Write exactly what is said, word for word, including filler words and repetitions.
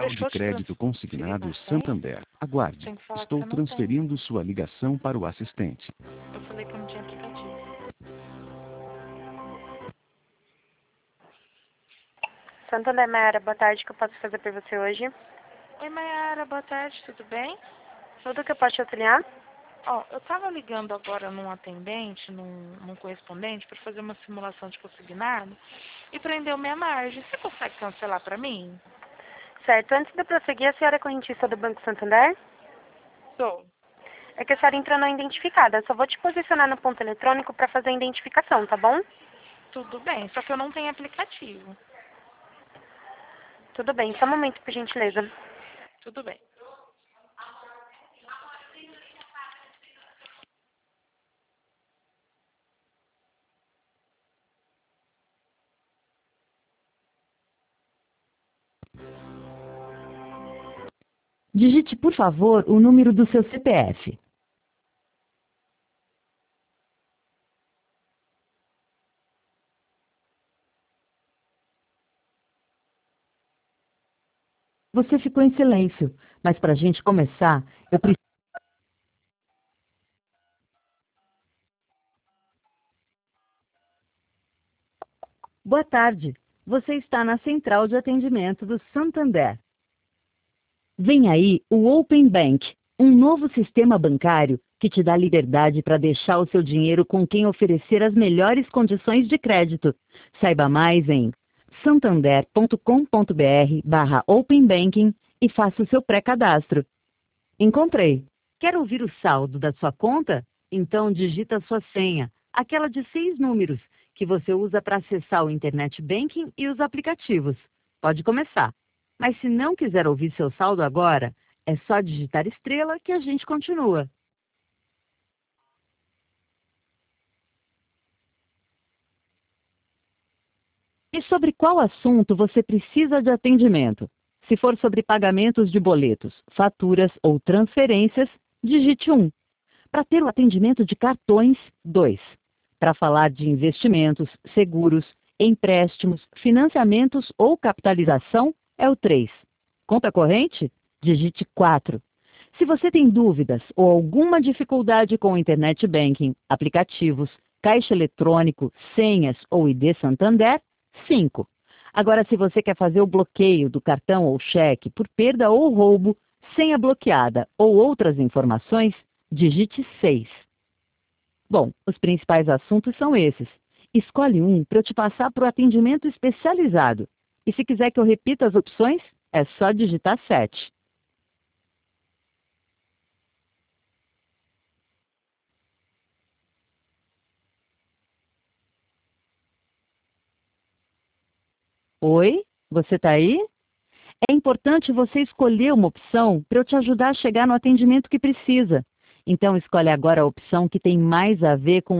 Central de deixou de Crédito transferir Consignado na senha? Santander. Aguarde. Tem que falar Estou que você não tem. transferindo sua ligação para o assistente. Eu falei que eu não tinha aplicativo. Santander, Mayara, boa tarde, que eu posso fazer por você hoje? Oi, Mayara, boa tarde, tudo bem? Tudo que eu posso te auxiliar? Ó, eu tava ligando agora num atendente, num, num correspondente, para fazer uma simulação de consignado e prendeu minha margem. Você consegue cancelar para mim? Certo, antes de eu prosseguir, a senhora é correntista do Banco Santander? Sou. É que a senhora entrou não identificada, eu só vou te posicionar no ponto eletrônico para fazer a identificação, tá bom? Tudo bem, só que eu não tenho aplicativo. Tudo bem, só um momento, por gentileza. Tudo bem. Digite, por favor, o número do seu C P F. Você ficou em silêncio, mas para a gente começar, eu preciso... Boa tarde. Você está na central de atendimento do Santander. Vem aí o Open Bank, um novo sistema bancário que te dá liberdade para deixar o seu dinheiro com quem oferecer as melhores condições de crédito. Saiba mais em santander.com.br barra Open Banking e faça o seu pré-cadastro. Encontrei. Quer ouvir o saldo da sua conta? Então digita a sua senha, aquela de seis números, que você usa para acessar o Internet Banking e os aplicativos. Pode começar. Mas se não quiser ouvir seu saldo agora, é só digitar estrela que a gente continua. E sobre qual assunto você precisa de atendimento? Se for sobre pagamentos de boletos, faturas ou transferências, digite um. Para ter o atendimento de cartões, dois. Para falar de investimentos, seguros, empréstimos, financiamentos ou capitalização, é o três. Conta corrente? Digite quatro. Se você tem dúvidas ou alguma dificuldade com o Internet Banking, aplicativos, caixa eletrônico, senhas ou I D Santander, cinco. Agora, se você quer fazer o bloqueio do cartão ou cheque por perda ou roubo, senha bloqueada ou outras informações, digite seis. Bom, os principais assuntos são esses. Escolhe um para eu te passar para o atendimento especializado. E se quiser que eu repita as opções, é só digitar sete. Oi? Você está aí? É importante você escolher uma opção para eu te ajudar a chegar no atendimento que precisa. Então escolhe agora a opção que tem mais a ver com